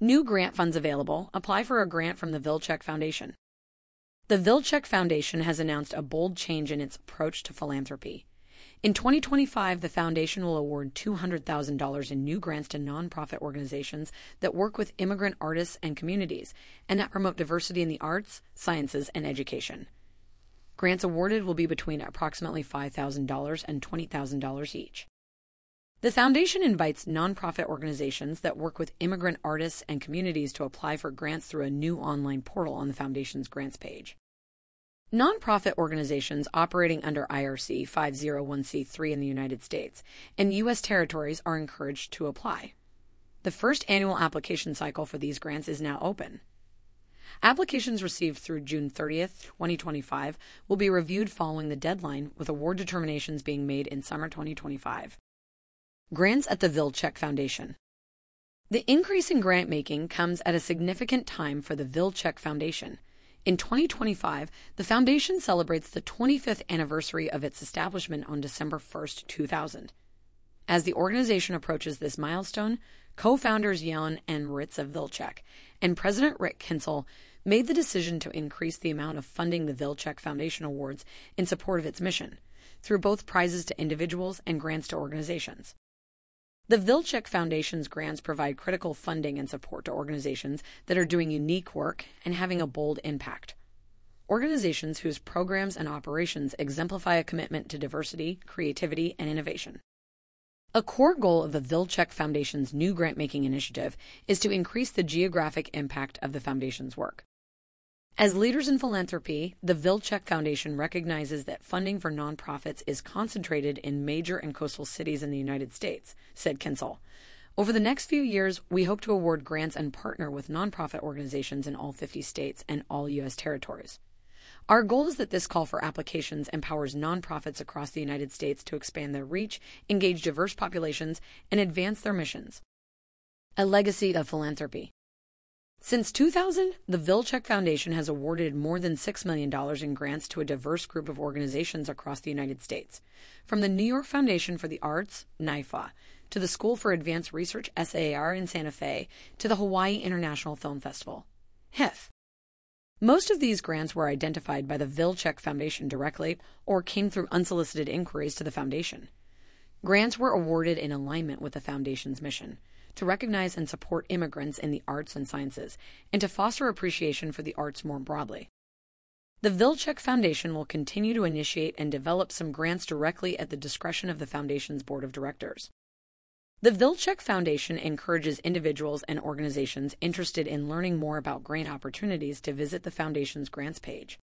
New grant funds available. Apply for a grant from the Vilcek Foundation. The Vilcek Foundation has announced a bold change in its approach to philanthropy. In 2025, the foundation will award $200,000 in new grants to nonprofit organizations that work with immigrant artists and communities and that promote diversity in the arts, sciences, and education. Grants awarded will be between approximately $5,000 and $20,000 each. The foundation invites nonprofit organizations that work with immigrant artists and communities to apply for grants through a new online portal on the foundation's grants page. Nonprofit organizations operating under IRC 501c3 in the United States and U.S. territories are encouraged to apply. The first annual application cycle for these grants is now open. Applications received through June 30th, 2025 will be reviewed following the deadline, with award determinations being made in summer 2025. Grants at the Vilcek Foundation. The increase in grant making comes at a significant time for the Vilcek Foundation. In 2025, the foundation celebrates the 25th anniversary of its establishment on December 1, 2000. As the organization approaches this milestone, co-founders Jan and Maritza Vilcek and President Rick Kinsel made the decision to increase the amount of funding the Vilcek Foundation awards in support of its mission, through both prizes to individuals and grants to organizations. The Vilcek Foundation's grants provide critical funding and support to organizations that are doing unique work and having a bold impact. Organizations whose programs and operations exemplify a commitment to diversity, creativity, and innovation. A core goal of the Vilcek Foundation's new grant-making initiative is to increase the geographic impact of the foundation's work. As leaders in philanthropy, the Vilcek Foundation recognizes that funding for nonprofits is concentrated in major and coastal cities in the United States, said Kinsel. Over the next few years, we hope to award grants and partner with nonprofit organizations in all 50 states and all U.S. territories. Our goal is that this call for applications empowers nonprofits across the United States to expand their reach, engage diverse populations, and advance their missions. A legacy of philanthropy. Since 2000, the Vilcek Foundation has awarded more than $6 million in grants to a diverse group of organizations across the United States, from the New York Foundation for the Arts, NYFA, to the School for Advanced Research, SAR, in Santa Fe, to the Hawaii International Film Festival, HIF. Most of these grants were identified by the Vilcek Foundation directly or came through unsolicited inquiries to the foundation. Grants were awarded in alignment with the foundation's mission, to recognize and support immigrants in the arts and sciences, and to foster appreciation for the arts more broadly. The Vilcek Foundation will continue to initiate and develop some grants directly at the discretion of the foundation's board of directors. The Vilcek Foundation encourages individuals and organizations interested in learning more about grant opportunities to visit the foundation's grants page.